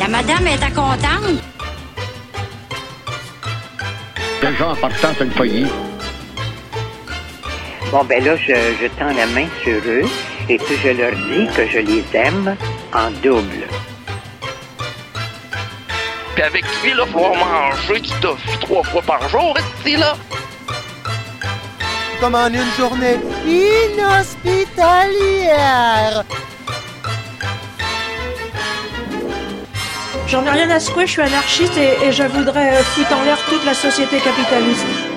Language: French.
La madame est contente. Déjà en partant sur le foyer. Bon, ben là, je tends la main sur eux et puis je leur dis que je les aime en double. Puis avec lui, là, faut manger du tofu 3 fois par jour, ici, là. Comme en une journée inhospitalière. J'en ai rien à secouer, je suis anarchiste et je voudrais foutre en l'air toute la société capitaliste.